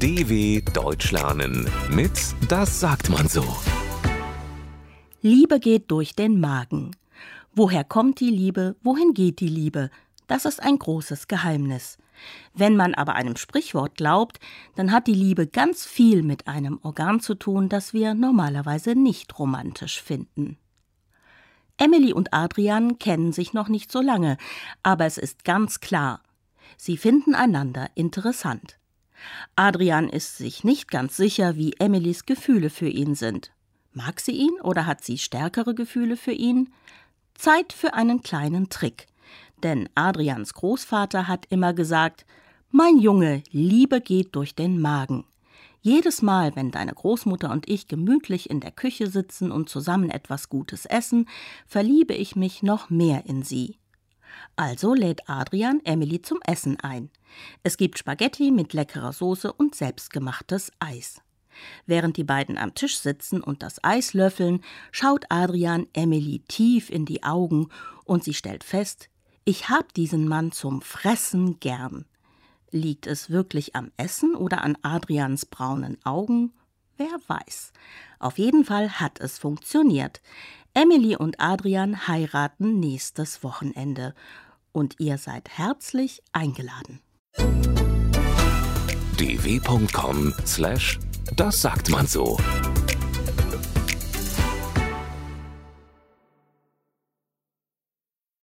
DW Deutsch lernen mit Das sagt man so. Liebe geht durch den Magen. Woher kommt die Liebe? Wohin geht die Liebe? Das ist ein großes Geheimnis. Wenn man aber einem Sprichwort glaubt, dann hat die Liebe ganz viel mit einem Organ zu tun, das wir normalerweise nicht romantisch finden. Emily und Adrian kennen sich noch nicht so lange, aber es ist ganz klar, sie finden einander interessant. Adrian ist sich nicht ganz sicher, wie Emilys Gefühle für ihn sind. Mag sie ihn oder hat sie stärkere Gefühle für ihn? Zeit für einen kleinen Trick. Denn Adrians Großvater hat immer gesagt: Mein Junge, Liebe geht durch den Magen. Jedes Mal, wenn deine Großmutter und ich gemütlich in der Küche sitzen und zusammen etwas Gutes essen, verliebe ich mich noch mehr in sie. Also lädt Adrian Emily zum Essen ein. Es gibt Spaghetti mit leckerer Soße und selbstgemachtes Eis. Während die beiden am Tisch sitzen und das Eis löffeln, schaut Adrian Emily tief in die Augen und sie stellt fest: Ich hab diesen Mann zum Fressen gern. Liegt es wirklich am Essen oder an Adrians braunen Augen? Wer weiß. Auf jeden Fall hat es funktioniert. Emily und Adrian heiraten nächstes Wochenende. Und ihr seid herzlich eingeladen. dw.com/Das sagt man so.